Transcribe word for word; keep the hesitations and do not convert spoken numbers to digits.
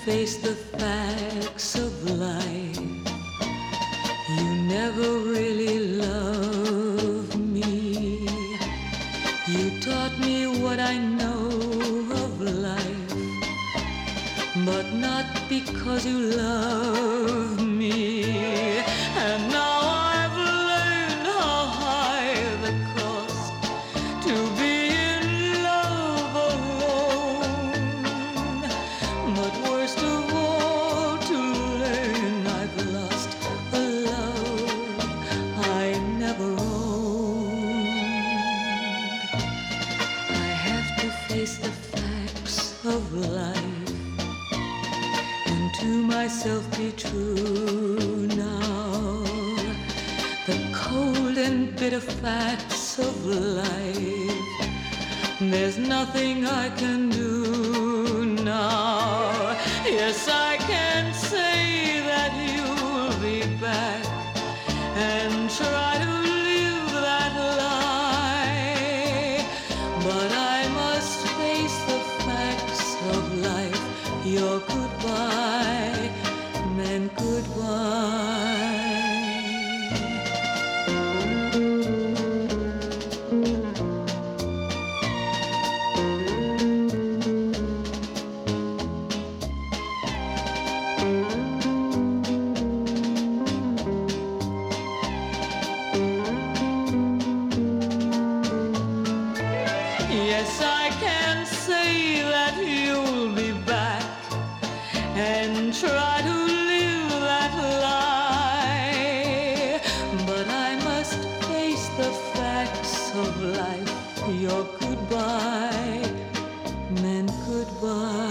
face the facts of life. You never really loved me. You taught me what I know of life, but not because you love me. And now I've learned how high the cost to be in love alone. But worst of all, to learn I've lost a love I never owned. I have to face the facts of life and to myself be true now. The cold and bitter facts of life, there's nothing I can do now. Yes, I can say that you'll be back and try to live that lie, but I must face the facts of life. Your goodbye meant goodbye. Yes, I can say that you'll be back and try to live that lie, but I must face the facts of life. Your goodbye meant goodbye.